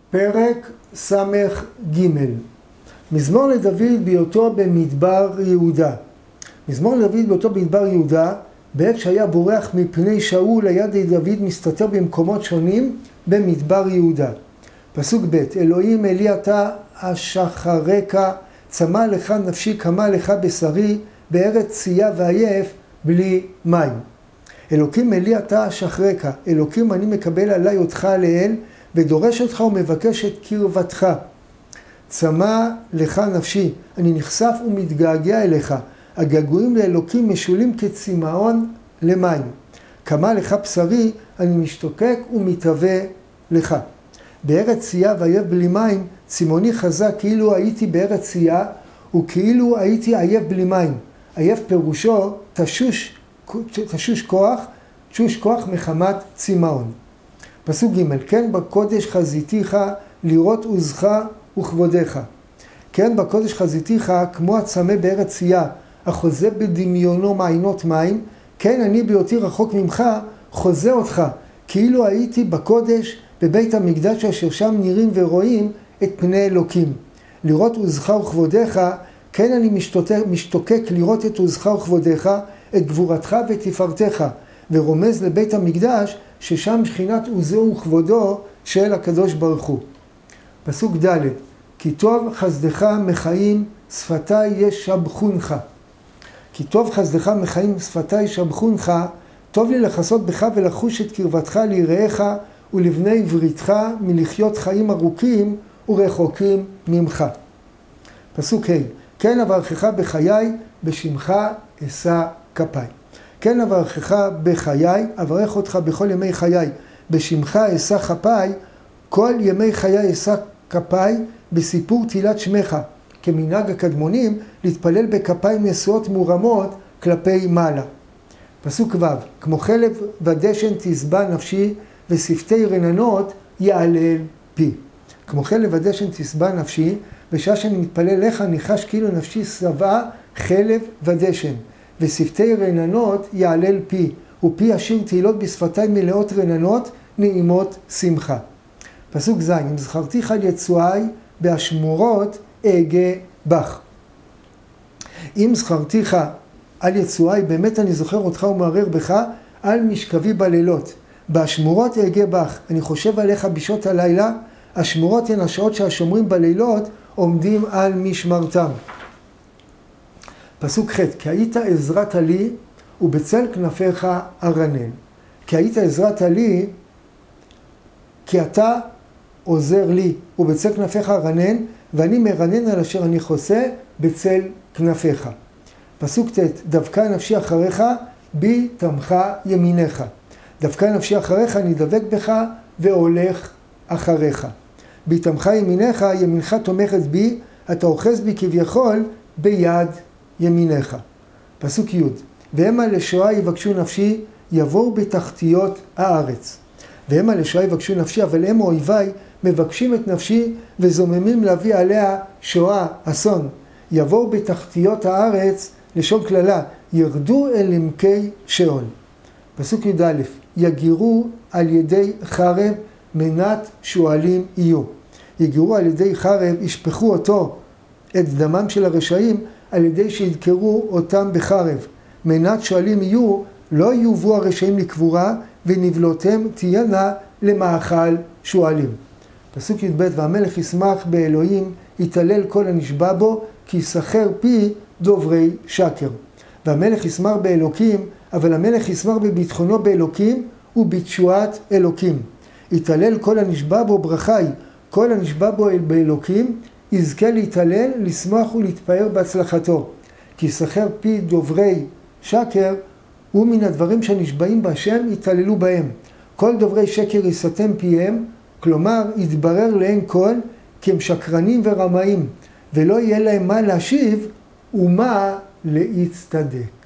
פרק סמך ג' מזמור לדוד בהיותו במדבר יהודה. מזמור לדוד בהיותו במדבר יהודה, בעת שהיה בורח מפני שאול, היה דוד מסתתר במקומות שונים במדבר יהודה. פסוק ב' אלוהים אלי אתה אשחרק, צמא לך נפשי קמה לך בשרי, בארץ צייה ועייף בלי מים. אלוקים אלי אתה אשחרק, אלוקים אני מקבל עלי אותך לאל, ודורש אותך ומבקש את קרבתך. צמא לך נפשי, אני נחשף ומתגעגע אליך, הגעגועים לאלוקים משולים כצמאון למים. קמה לך בשרי, אני משתוקק ומתהווה לך. בארץ צייה ועייף בלי מים, צמאוני חזק כאילו הייתי בארץ צייה, וכאילו הייתי עייף בלי מים. עייף פירושו תשוש כוח מחמת צמאון. פסוק ג' כן בקודש חזיתיך לראות עוזך וכבודך. כן בקודש חזיתיך כמו הצמא בארץ צייה, החוזה בדמיונו מעיינות מים, כן אני בהיותי רחוק ממך חוזה אותך, כאילו הייתי בקודש בבית המקדש אשר שם נראים ורואים את פני אלוקים. לראות עוזך וכבודך, כן אני משתוקק לראות את עוזך וכבודך, את גבורתך ותפארתך, ורומז לבית המקדש ששם שכינת עוזו וכבודו של הקדוש ברוך הוא. פסוק ד' כי טוב חסדך מחיים שפתי ישבחונך. כי טוב חסדך מחיים שפתי ישבחונך, טוב לי לחסות בך ולחוש את קרבתך ליראיך ולבני בריתך מלחיות חיים ארוכים ורחוקים ממך. פסוק ה' כן אברכך בחיי בשמך אשא כפיי. כן אברכך בחיי, אברך אותך בכל ימי חיי, בשמך אשא כפיי, כל ימי חיי אשא כפיי בסיפור תהילת שמך, כמנהג הקדמונים להתפלל בכפיים נשואות מורמות כלפי מעלה. פסוק ו' כמו חלב ודשן תשבע נפשי ושפתי רננות יעלל פי. כמו חלב ודשן תשבע נפשי, בשעה שאני מתפלל לך ניחש כאילו נפשי שבעה חלב ודשן, ושפתי רננות יעלל פי, ופי אשיר תהילות בשפתי מלאות רננות נעימות שמחה. פסוק ז' אם זכרתיך על יצואי באשמורות אגה בך. אם זכרתיך על יצואי, באמת אני זוכר אותך ומערער בך על משכבי בלילות. באשמורות אגה בך, אני חושב עליך בשעות הלילה. השמורות הן השעות שהשומרים בלילות עומדים על משמרתם. פסוק ח' כי היית עזרת לי ובצל כנפיך ארנן. כי היית עזרת לי, כי אתה עוזר לי ובצל כנפיך ארנן, ואני מרנן על אשר אני חוסה בצל כנפיך. פסוק ט' דווקא נפשי אחריך בי תמכה ימיניך. דווקא נפשי אחריך אני דבק בך והולך אחריך. בי תמכה ימיניך, ימינך תומכת בי, אתה אוחז בי כביכול ביד ימיניך. פסוק י' והמה לשואה יבקשו נפשי, יבואו בתחתיות הארץ. והמה לשואה יבקשו נפשי, אבל הם אויביי מבקשים את נפשי וזוממים להביא עליה שואה, אסון. יבואו בתחתיות הארץ, לשון כללה, ירדו אל עמקי שאול. פסוק י"א יגירו על ידי חרב מנת שועלים יהיו. יגירו על ידי חרב, ישפכו אותו, את דמם של הרשעים, על ידי שידקרו אותם בחרב. מנת שועלים יהיו, לא יובאו הרשעים לקבורה, ונבלותיהם תהיינה למאכל שועלים. פסוק י"ב והמלך ישמח באלוהים, יתהלל כל הנשבע בו, כי יסחר פי דוברי שקר. והמלך ישמח באלוקים, אבל המלך ישמח בביטחונו באלוקים ובתשועת אלוקים. יתהלל כל הנשבע בו ברכי, כל הנשבע בו באלוקים, יזכה להתהלל, לשמח ולהתפאר בהצלחתו. כי יסחר פי דוברי שקר, ומן הדברים שנשבעים בהשם יתהללו בהם. כל דוברי שקר יסתם פיהם, כלומר יתברר להם כל כי הם שקרנים ורמאים, ולא יהיה להם מה להשיב ומה להצטדק.